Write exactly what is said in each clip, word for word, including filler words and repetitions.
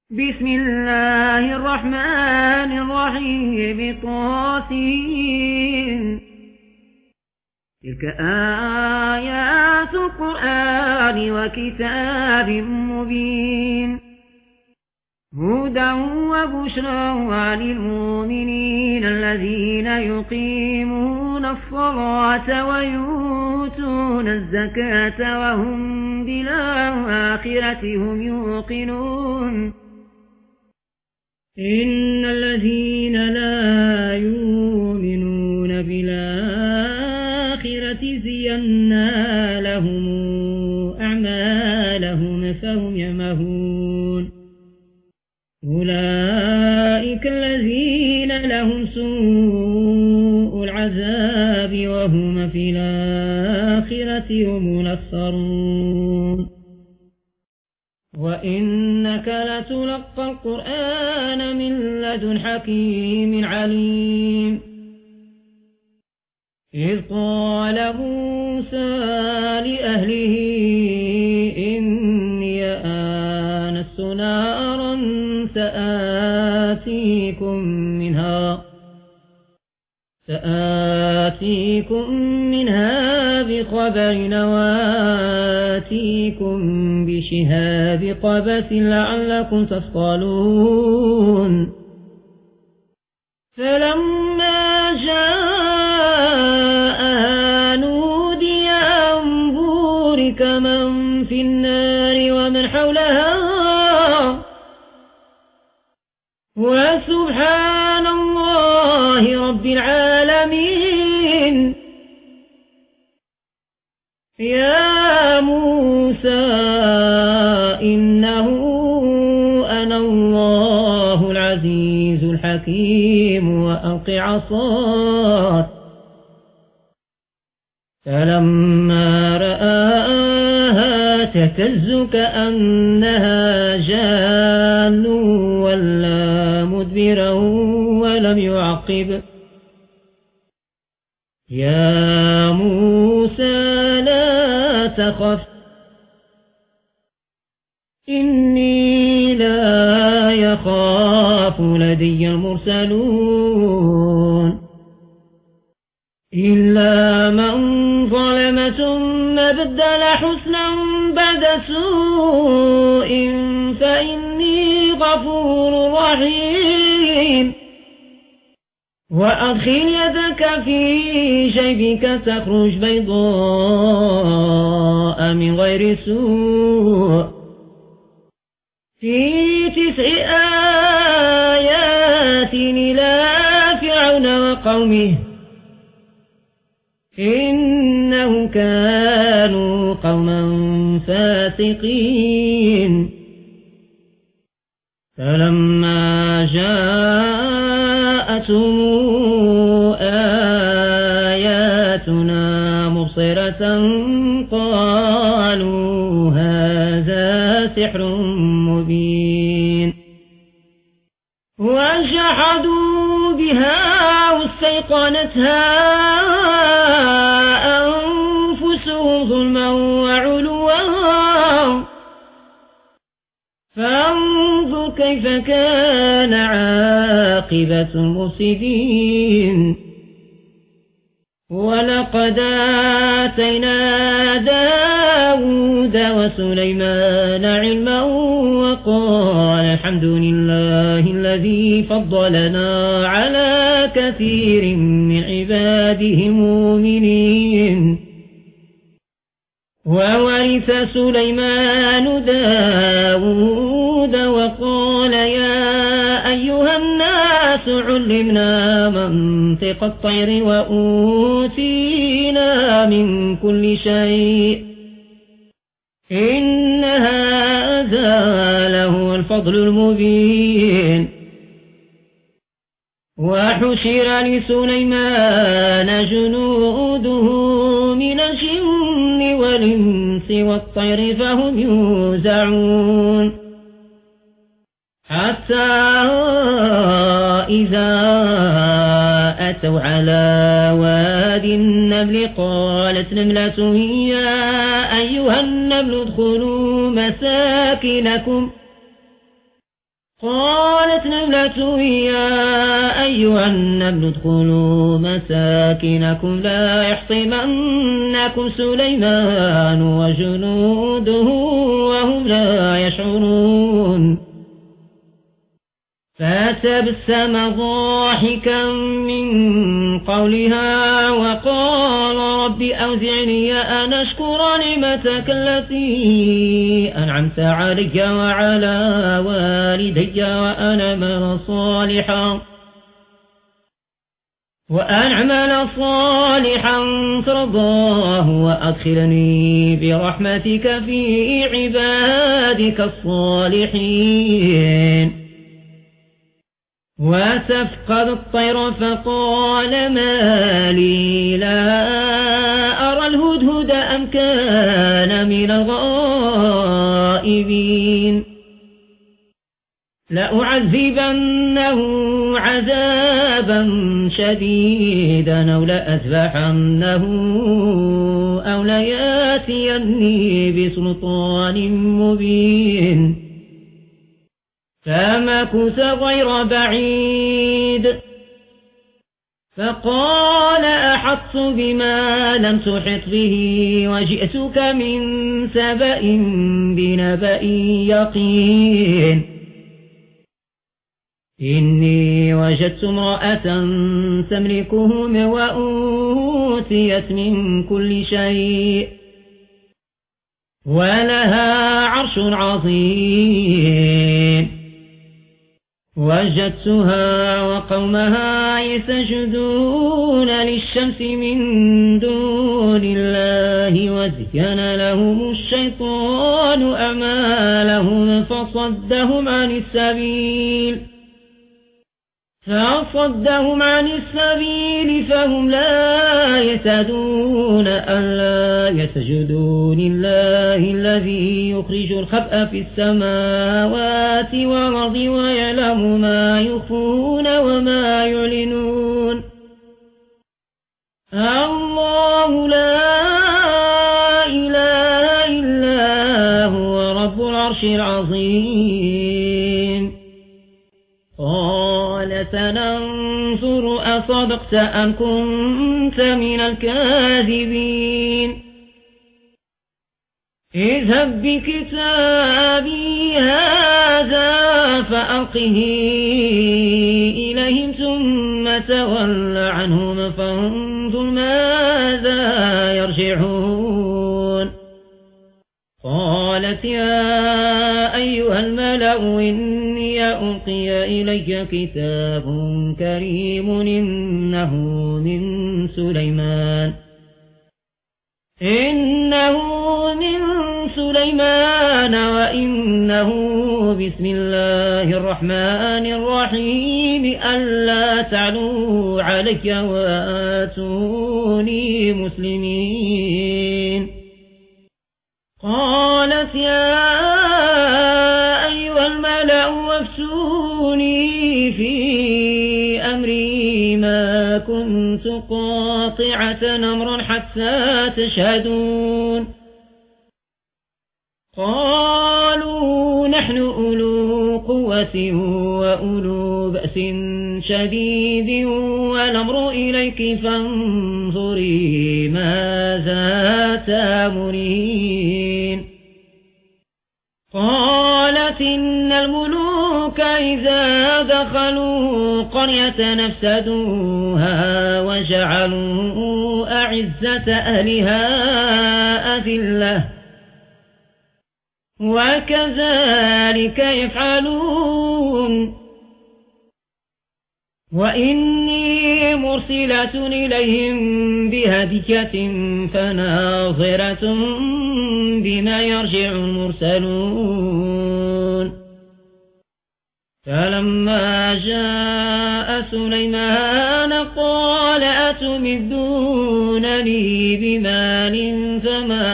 بسم الله الرحمن الرحيم طاسين تلك آيات القرآن وكتاب مبين هدى وبشرى للمؤمنين الذين يقيمون الصلاة ويؤتون الزكاة وهم بالآخرة هم يوقنون إن الذين لا يؤمنون بالآخرة زينا لهم أعمالهم فهم يمهون أولئك الذين لهم سوء العذاب وهم في الآخرة هم الأخسرون وإنك لتلقى القرآن من لدن حكيم عليم إذ قال موسى لأهله إني آنست نارا سآتيكم منها سآتيكم منها بخبر وآتيكم بشهاب قبس لعلكم تصطلون فلما جاءها نودي أن بورك من في النار ومن حولها وسبحان الله رب العالمين يا موسى إنه أنا الله العزيز الحكيم وألق عصاك فلما رآها تهتز كأنها جان ولا مدبرا ولم يعقب يا موسى لا تخف إني لا يخاف لدي المرسلون إلا من ظلم ثم بدل حسنا بعد سوء فإني غفور رحيم وأدخل يدك في جيبك تخرج بيضاء من غير سوء في تسع آيات إلى فرعون وقومه إنهم كانوا قوما فاسقين فلما جاءتهم آياتنا مبصرة قالوا هذا سحر مبين وجحدوا بها واستيقنتها أنفسهم ظلما وعلوا فانظر كيف كان عاقبة المفسدين ولقد آتينا داود وسليمان علما وقال الحمد لله الذي فضلنا على كثير من عباده المؤمنين وورث سليمان داود وقال يا أيها الناس علمنا منطق الطير وأوتينا من كل شيء إن هذا له الفضل المبين وحشر لسليمان جنوده من الجن والإنس والطير فهم يوزعون حتى إذا أتوا على واد النمل قالت نملة يا أيها النمل ادخلوا مساكنكم قالت نملة يا أيها النمل ادخلوا مساكنكم لا يحطمنكم سليمان وجنوده وهم لا يشعرون فتبسم ضاحكا من قولها وقال رب أوزعني أن أشكر نعمتك التي أنعمت علي وعلى والدي وأن أعمل صالحا وأن أعمل صالحا ترضاه وأدخلني برحمتك في عبادك الصالحين وتفقد الطير فقال ما لي لا أرى الهدهد أم كان من الغائبين لأعذبنه عذابا شديدا أو لأذبحنه أو لياتيني بسلطان مبين فمكث غير بعيد فقال أحطت بما لم تحط به وجئتك من سبأ بنبأ يقين إني وجدت امرأة تملكهم وأوتيت من كل شيء ولها عرش عظيم وجدتها وقومها يسجدون للشمس من دون الله وزين لهم الشيطان أعمالهم فصدهم عن السبيل فصدهم عن السبيل فهم لا يهتدون ألا يسجدوا لله الذي يخرج الخبأ في السماوات والأرض ويعلم ما يخفون وما يعلنون الله لا إله إلا هو رب العرش العظيم قال سننظر أصدقت أم كنت من الكاذبين اذهب بكتابي هذا فألقه إليهم ثم تول عنهم فانظر ماذا يرجعون قالت يا أيها الملأ إني ألقي إلي كتاب كريم إنه من سليمان إنه من سليمان وإنه بسم الله الرحمن الرحيم ألا تعلوا علي وآتوني مسلمين قالت يا أيها الملأ وافتوني في أمري ما كنت قاطعة أمرا حتى تشهدون قالوا نحن أولو قوة وأولو بأس شديد والأمر إليك فانظري ماذا تأمرين قالت إن الملوك إذا دخلوا قرية نفسدوها وجعلوا أعزة أهلها أذلة وكذلك يفعلون وإني مرسلة إليهم بهدية فناظرة بما يرجع المرسلون فلما جاء سليمان قال أتمدونني بمال فما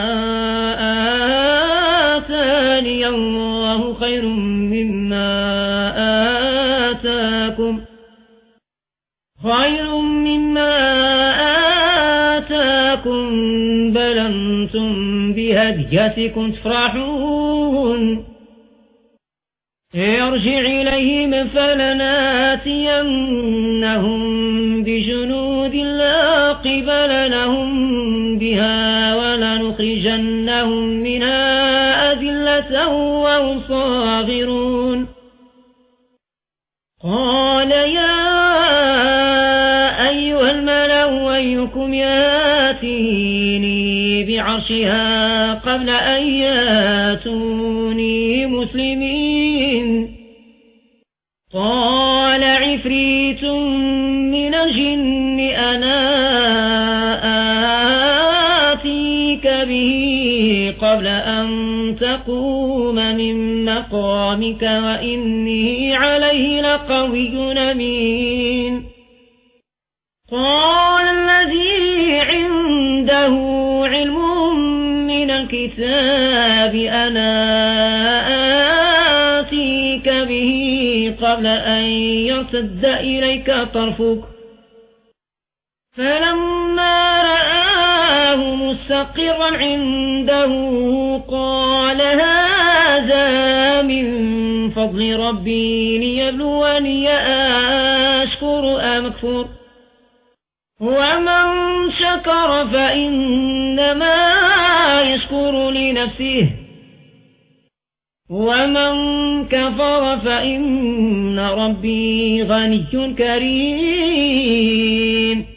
آتاني الله خير مما آتاكم خير مما آتاكم بل أنتم بهديتكم تفرحون ارجع إليهم فلناتينهم بجنود لا قبل لهم بها ولنخرجنهم منها أذلة وهم صاغرون قال يا أيها الملأ أيكم ياتيني بعرشها قبل أن ياتوني مسلمين قال عفريت من الجن أنا آتيك به قبل أن تقوم من مقامك وإني عليه لقوي أمين قال الذي عنده علم من الكتاب أنا آتيك به قبل أن يرتد إليك طرفك فلما رآه مستقرا عنده قال هذا من فضل ربي ليبلوني أشكر أم أكفر ومن شكر فإنما يشكر لنفسه ومن كفر فإن ربي غني كريم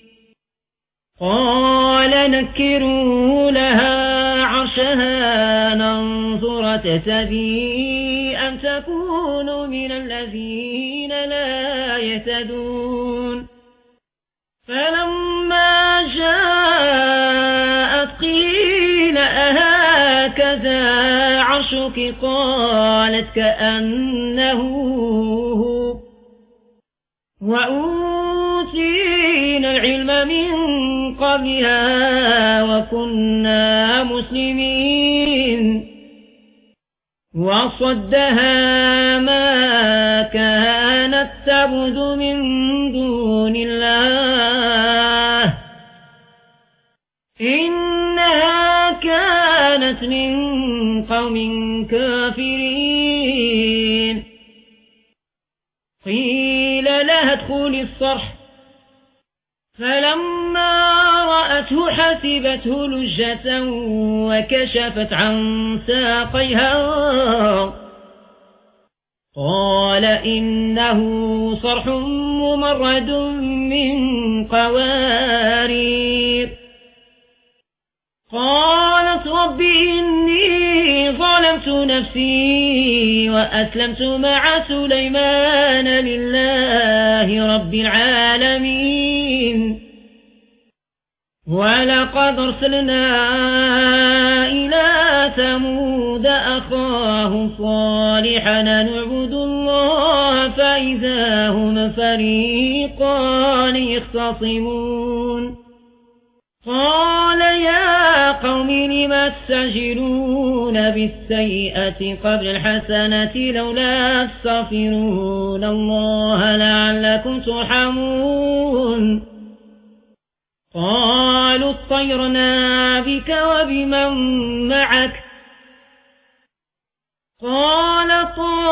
قال نكروا لها عرشها ننظر تهتدي أم تكون من الذين لا يهتدون فلما جاءت قيل أهكذا عرشك قالت كأنه هو وأوتينا العلم من قبلها وكنا مسلمين وصدها ما كانت تعبد من دون الله إنها كانت من قوم كافرين قيل لها ادخلي الصرح فلما رأته حسبته لجة وكشفت عن ساقيها قال إنه صرح ممرد من قوارير قالت رب إني ظلمت نفسي وأسلمت مع سليمان لله رب العالمين ولقد أرسلنا إلى ثمود أخاهم صالحا نعبد الله فإذا هم فريقان يختصمون قال يا قوم لم تستعجلون بالسيئة قبل الحسنة لولا تستغفرون الله لعلكم ترحمون قالوا اطيرنا بك وبمن معك قال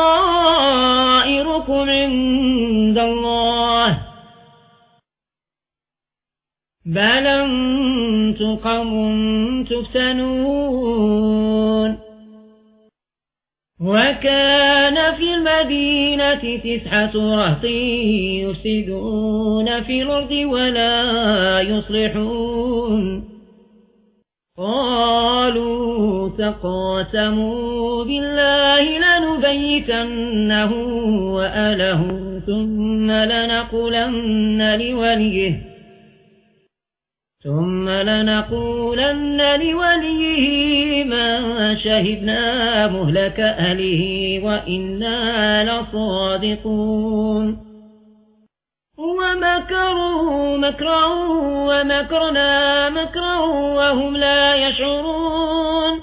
طائركم عند الله بل أنتم قوم تفتنون وكان في المدينة تسعة رهط يفسدون في الأرض ولا يصلحون قالوا تقاسموا بالله لنبيتنه وأهله ثم لنقولن لوليه ثم لنقولن لوليه ما شهدنا مهلك أهله وإنا لصادقون ومكروا مكرا ومكرنا مكرا وهم لا يشعرون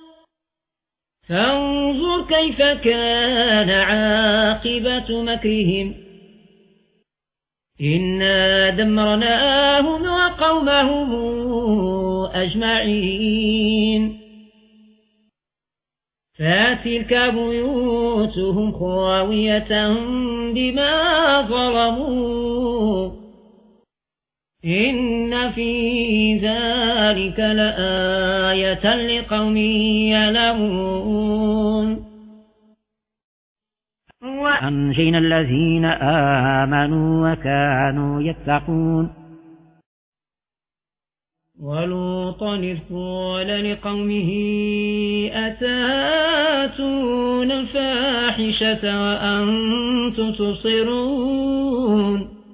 فانظر كيف كان عاقبة مكرهم إنا دمرناهم وقومهم أجمعين فتلك بيوتهم خاوية بما ظلموا إن في ذلك لآية لقوم يعلمون. وأنجينا الذين آمنوا وكانوا يتقون. ولوطا إذ قال لقومه أتاتون الفاحشة وأنتم تبصرون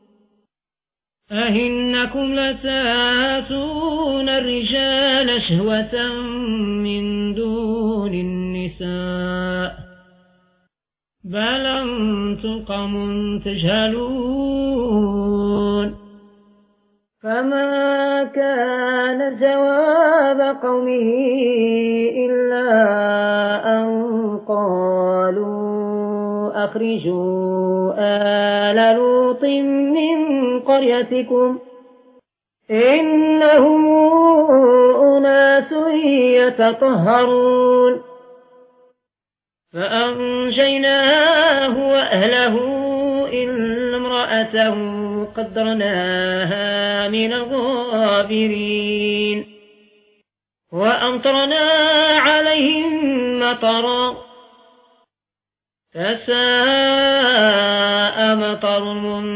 أئنكم لتاتون الرجال شهوة من دون النساء بل أنتم قوم تجهلون. فما كان جواب قومه إلا أن قالوا أخرجوا آل لوط من قريتكم إنهم أناس يتطهرون. فأنجيناه وأهله إلا امرأته قدرناها من الغابرين وأمطرنا عليهم مطرا فساء مطر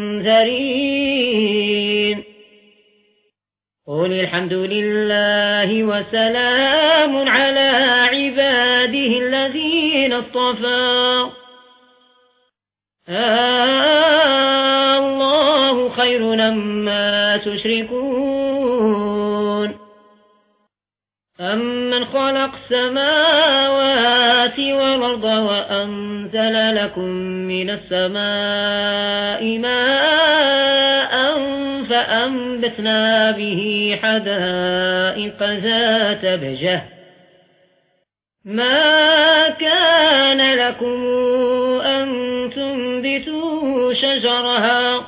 المنذرين. قل الحمد لله وسلام على عباده الذين اصطفى الله خير أما تشركون. أمن خلق السماوات والأرض وأنزل لكم من السماء ماء فأنبتنا به حدائق ذات بهجة ما كان لكم أن تنبتوا شجرها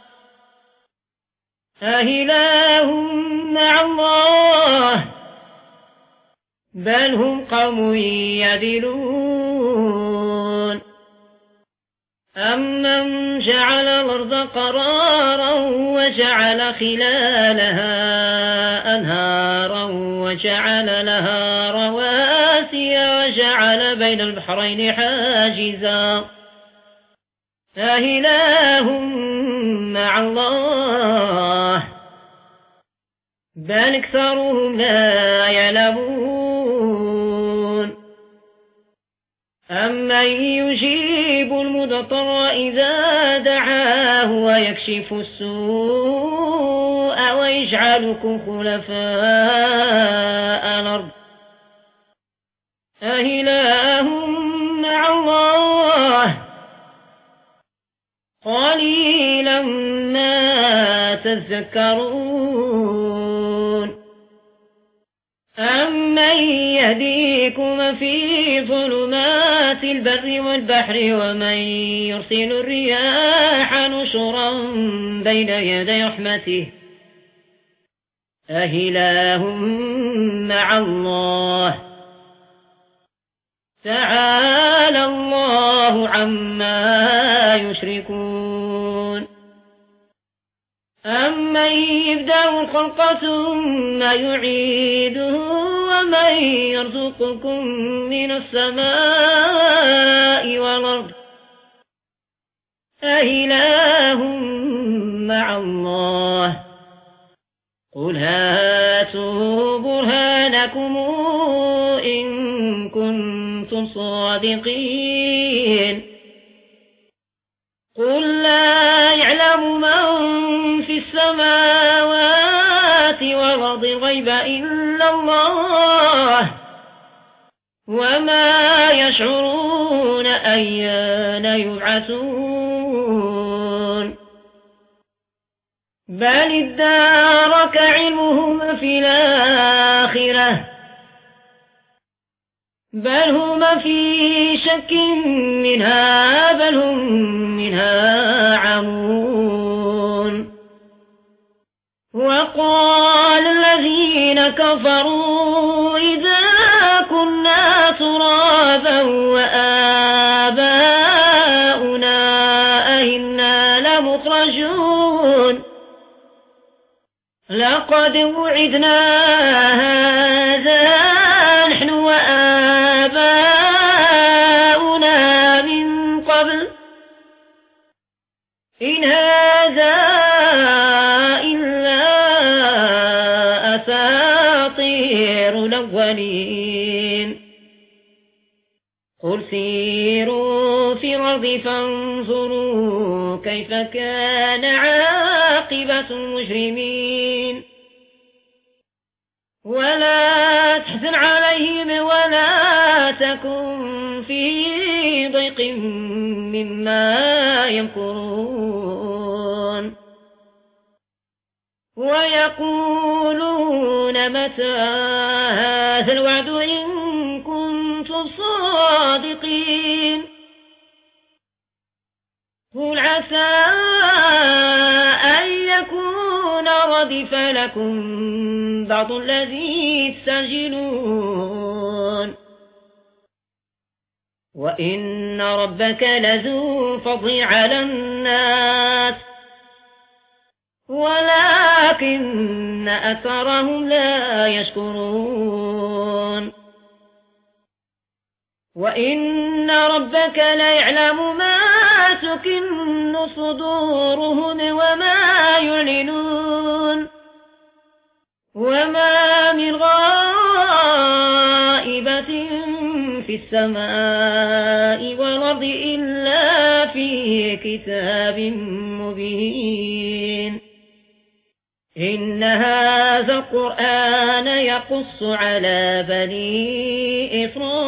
أإله مع الله بل هم قوم يعدلون. أمن جعل الأرض قرارا وجعل خلالها أنهارا وجعل لها رواسي وجعل بين البحرين حاجزا أإله مع الله بل أكثرهم لا يعلمون. أمن يجيب المضطر إذا دعاه ويكشف السوء ويجعلكم خلفاء الأرض أإله مع الله قليلا ما تذكرون. أمن يهديكم في ظلمات البر والبحر ومن يرسل الرياح نشرا بين يدي رحمته أإله مع الله تعالى الله عما يشركون. أمن يبدأ الخلق ثم يعيده ومن يرزقكم من السماء والأرض أإله مع الله قل هاتوا برهانكم إن كنتم صادقين. قل لا يعلم من في السماوات والأرض الغيب إلا الله وما يشعرون أيان يبعثون. بل ادارك علمهم في الآخرة بل هم في شك منها بل هم منها عمون. وقال الذين كفروا إذا كنا ترابا وآباؤنا أئنا لمخرجون لقد وعدنا هذا نحن وآباؤنا من قبل إن هذا إلا أساطير الأولين قل سيروا في الأرض فانظروا كيف كان عاقبة المجرمين ولا تحزن عليهم ولا تكن في ضيق مما يمكرون ويقولون متى هذا الوعد إن كنتم صادقين قل عسى أن يكون ردف لكم بعض الذي تستعجلون وإن ربك لذو فضل على الناس ولكن أكثرهم لا يشكرون وإن ربك ليعلم ما تكن صدورهم وما يعلنون وما من غائبة في السماء والأرض إلا في كتاب مبين إن هذا القرآن يقص على بني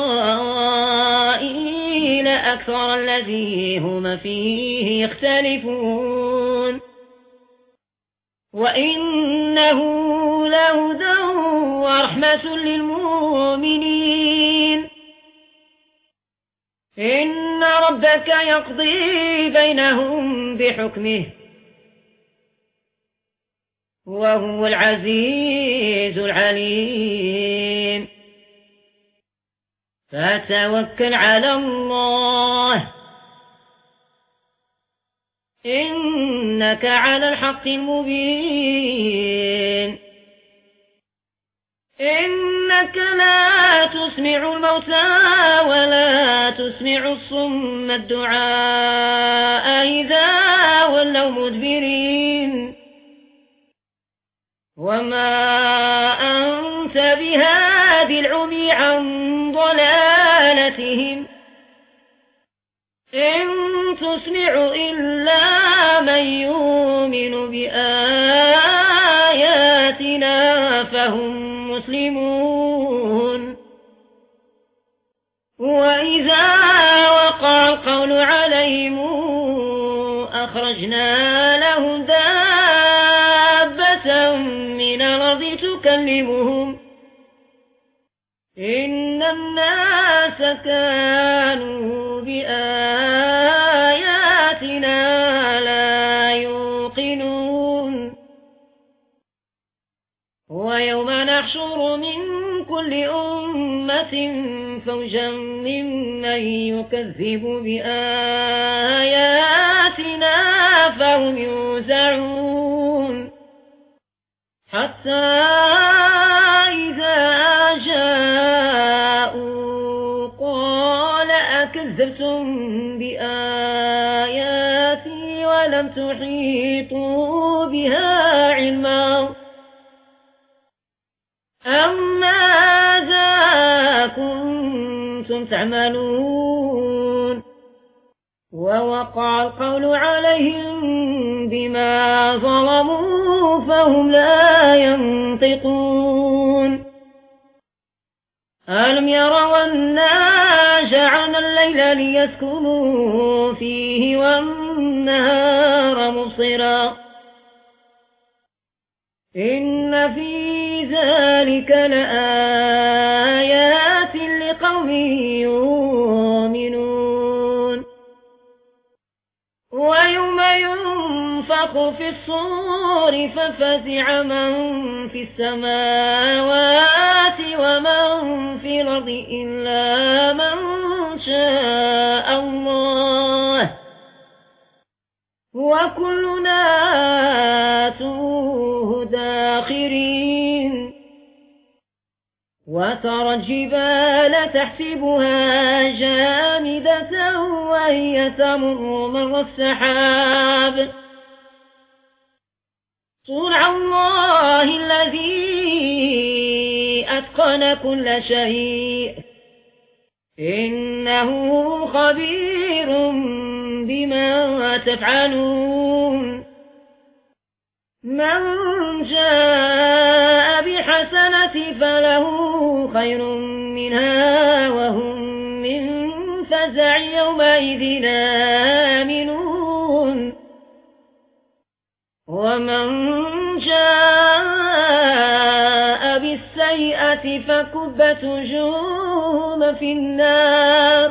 إسرائيل أكثر الذي هم فيه يختلفون وإنه لهدى ورحمة للمؤمنين إن ربك يقضي بينهم بحكمه وهو العزيز العليم فتوكل على الله إنك على الحق المبين إنك لا تسمع الموتى ولا تسمع الصم الدعاء إذا ولوا مدبرين وما أنت بهاد العمي عن ضلالتهم إن تسمع إلا من يؤمن بآياتنا فهم مسلمون وإذا وقع القول عليهم أخرجنا لهم دابة من الأرض تكلمهم إن الناس كانوا بآياتنا لا يوقنون ويوم نحشر من كل أمة فوجا ممن يكذب بآياتنا فهم يوزعون حتى إذا جاءوا قال أكذبتم بآياتي ولم تحيطوا بها علما أم ماذا كنتم تعملون ووقع القول عليهم بما ظلموا فهم لا ينطقون ألم يروا أنا جعلنا الليل ليسكنوا فيه والنهار مبصرا إن في ذلك لآيات لقوم يؤمنون ويوم ينفخ ينفخ في الصور ففزع من في السماوات ومن في الأرض إلا من شاء الله وكلنا آتوه داخرين وترى الجبال تحسبها جامدة وهي تمر مر السحاب صنع الله الذي أتقن كل شيء إنه خبير بما تفعلون من جاء بحسنة فله خير منها وهم من فزع يومئذ آمنون ومن جاء بالسيئة فكبت وجوههم في النار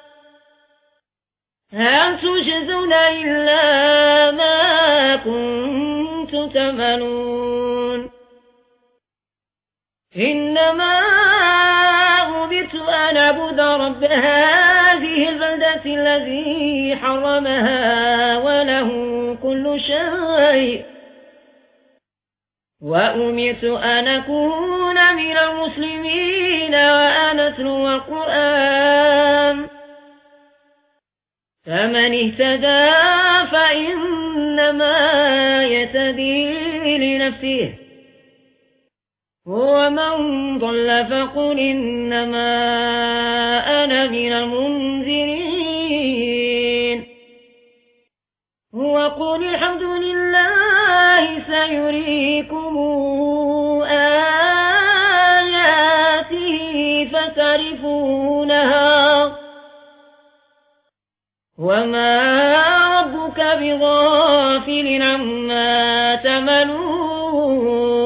هل تجزون إلا ما كنتم تعملون إنما أمرت أن أعبد رب هذه البلدة الذي حرمها وله كل شيء وأمرت أن أكون من المسلمين وأن أتلو القرآن فمن اهتدى فإنما يهتدي لنفسه ومن ضل فقل إنما أنا من المنذرين وقل الحمد لله سيريكم آياته فتعرفونها وما ربك بغافل عما تعملون